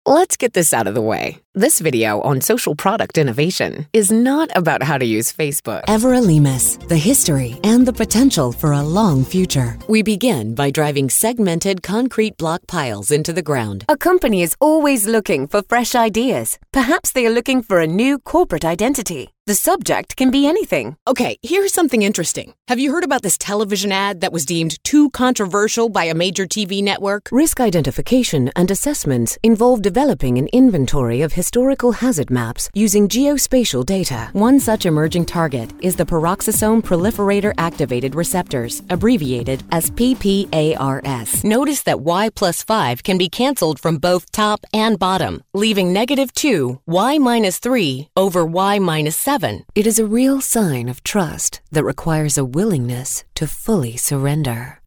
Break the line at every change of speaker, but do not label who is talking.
Let's get this out of the way. This video on social product innovation is not about how to use Facebook.
Everolimus, the history and the potential for a long future. We begin by driving segmented concrete block piles into the ground.
A company is always looking for fresh ideas. Perhaps they are looking for a new corporate identity. The subject can be anything.
Okay, here's something interesting. Have you heard about this television ad that was deemed too controversial by a major TV network?
Risk identification and assessments involve developing an inventory of historical hazard maps using geospatial data. One such emerging target is the peroxisome proliferator activated receptors, abbreviated as PPARS.
Notice that Y+5 can be canceled from both top and bottom, leaving -2, Y-3 over Y-7.
It is a real sign of trust that requires a willingness to fully surrender.